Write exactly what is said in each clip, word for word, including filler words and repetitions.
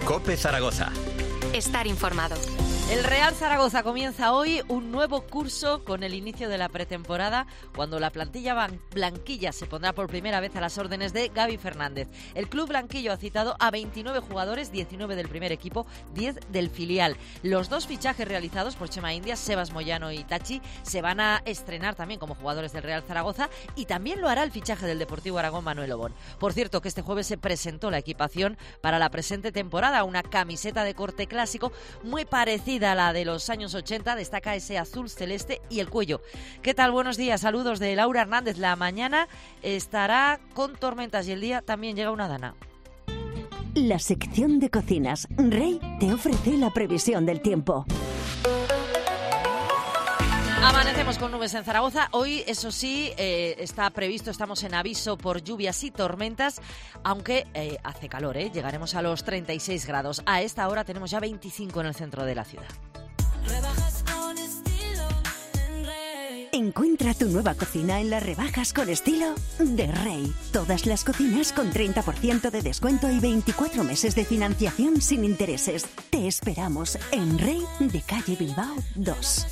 COPE Zaragoza. Estar informado. El Real Zaragoza comienza hoy un nuevo curso con el inicio de la pretemporada, cuando la plantilla blanquilla se pondrá por primera vez a las órdenes de Gaby Fernández. El club blanquillo ha citado a veintinueve jugadores, diecinueve del primer equipo, diez del filial. Los dos fichajes realizados por Chema Indias, Sebas Moyano y Tachi, se van a estrenar también como jugadores del Real Zaragoza, y también lo hará el fichaje del Deportivo Aragón, Manuel Obón. Por cierto, que este jueves se presentó la equipación para la presente temporada, una camiseta de corte clásico muy parecida a la de los años ochenta, destaca ese azul celeste y el cuello. ¿Qué tal? Buenos días, saludos de Laura Hernández. La mañana estará con tormentas y el día también llega una dana. La sección de cocinas Rey te ofrece la previsión del tiempo. Amanecemos con nubes en Zaragoza. Hoy, eso sí, eh, está previsto, estamos en aviso por lluvias y tormentas, aunque eh, hace calor, ¿eh? Llegaremos a los treinta y seis grados. A esta hora tenemos ya veinticinco en el centro de la ciudad. Encuentra tu nueva cocina en las rebajas con estilo de Rey. Todas las cocinas con treinta por ciento de descuento y veinticuatro meses de financiación sin intereses. Te esperamos en Rey de calle Bilbao dos.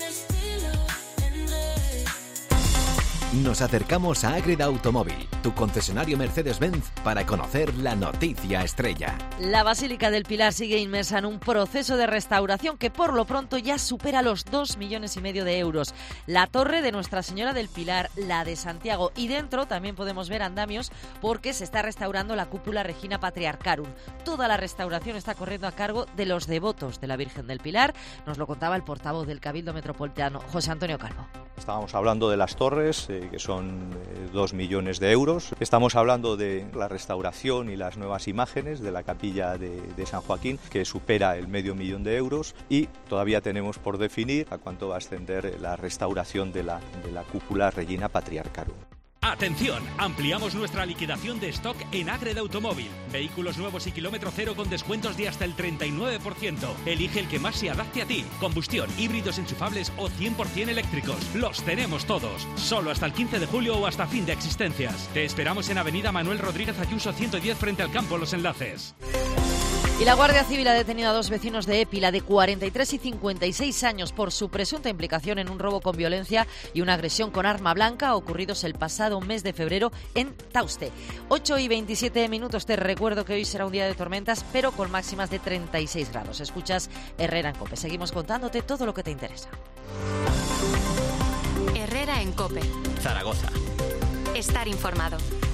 Nos acercamos a Ágreda Automóvil, tu concesionario Mercedes-Benz, para conocer la noticia estrella. La Basílica del Pilar sigue inmersa en un proceso de restauración que por lo pronto ya supera los dos millones y medio de euros. La torre de Nuestra Señora del Pilar, la de Santiago, y dentro también podemos ver andamios porque se está restaurando la cúpula Regina Patriarcarum. Toda la restauración está corriendo a cargo de los devotos de la Virgen del Pilar. Nos lo contaba el portavoz del Cabildo Metropolitano, José Antonio Calvo. Estábamos hablando de las torres, eh, que son eh, dos millones de euros. Estamos hablando de la restauración y las nuevas imágenes de la capilla de, de San Joaquín, que supera el medio millón de euros, y todavía tenemos por definir a cuánto va a ascender la restauración de la, de la cúpula Regina Patriarcarum. ¡Atención! Ampliamos nuestra liquidación de stock en Ágreda Automóvil. Vehículos nuevos y kilómetro cero con descuentos de hasta el treinta y nueve por ciento. Elige el que más se adapte a ti. Combustión, híbridos enchufables o cien por ciento eléctricos. Los tenemos todos. Solo hasta el quince de julio o hasta fin de existencias. Te esperamos en Avenida Manuel Rodríguez Ayuso ciento diez frente al Campo Los Enlaces. Y la Guardia Civil ha detenido a dos vecinos de Épila de cuarenta y tres y cincuenta y seis años por su presunta implicación en un robo con violencia y una agresión con arma blanca ocurridos el pasado mes de febrero en Tauste. ocho y veintisiete minutos. Te recuerdo que hoy será un día de tormentas, pero con máximas de treinta y seis grados. Escuchas Herrera en COPE. Seguimos contándote todo lo que te interesa. Herrera en COPE. Zaragoza. Estar informado.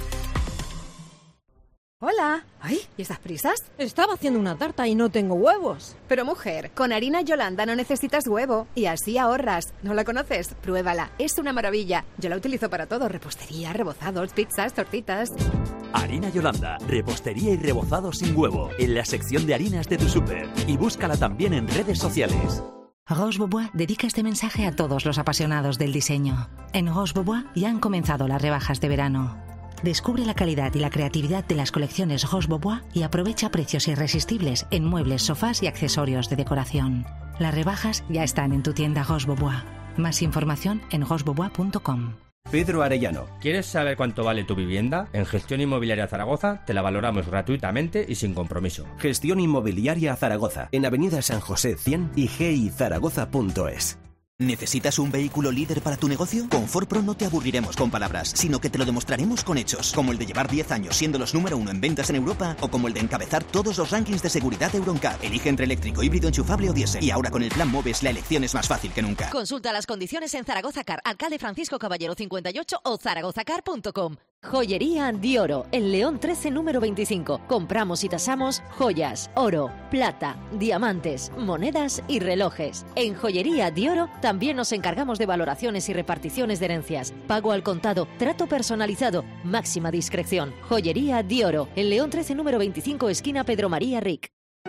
Hola. Ay, ¿y estas prisas? Estaba haciendo una tarta y no tengo huevos. Pero mujer, con harina Yolanda no necesitas huevo y así ahorras. ¿No la conoces? Pruébala, es una maravilla. Yo la utilizo para todo, repostería, rebozados, pizzas, tortitas. Harina Yolanda, repostería y rebozado sin huevo, en la sección de harinas de tu súper. Y búscala también en redes sociales. Roche Bobois dedica este mensaje a todos los apasionados del diseño. En Roche Bobois ya han comenzado las rebajas de verano. Descubre la calidad y la creatividad de las colecciones Roche Bobois y aprovecha precios irresistibles en muebles, sofás y accesorios de decoración. Las rebajas ya están en tu tienda Roche Bobois. Más información en roche bobois punto com. Pedro Arellano. ¿Quieres saber cuánto vale tu vivienda? En Gestión Inmobiliaria Zaragoza te la valoramos gratuitamente y sin compromiso. Gestión Inmobiliaria Zaragoza, en Avenida San José cien y g i zaragoza punto es. ¿Necesitas un vehículo líder para tu negocio? Con Ford Pro no te aburriremos con palabras, sino que te lo demostraremos con hechos, como el de llevar diez años siendo los número uno en ventas en Europa, o como el de encabezar todos los rankings de seguridad Euroncap. Elige entre eléctrico, híbrido, enchufable o diésel. Y ahora con el plan Moves la elección es más fácil que nunca. Consulta las condiciones en Zaragoza Car, Alcalde Francisco Caballero cincuenta y ocho o zaragoza car punto com. Joyería Di Oro, en León trece número veinticinco. Compramos y tasamos joyas, oro, plata, diamantes, monedas y relojes. En Joyería Di Oro también nos encargamos de valoraciones y reparticiones de herencias. Pago al contado, trato personalizado, máxima discreción. Joyería Di Oro, en León trece número veinticinco, esquina Pedro María Ric.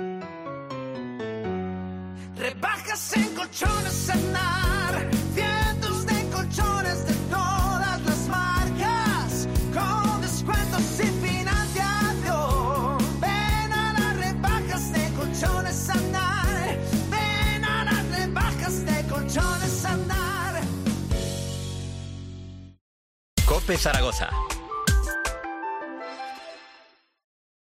Rebajas en colchones Sanar, cientos de colchones de todas las marcas, con descuentos sin financiación. Ven a las rebajas de colchones Sanar, ven a las rebajas de colchones Sanar. COPE Zaragoza.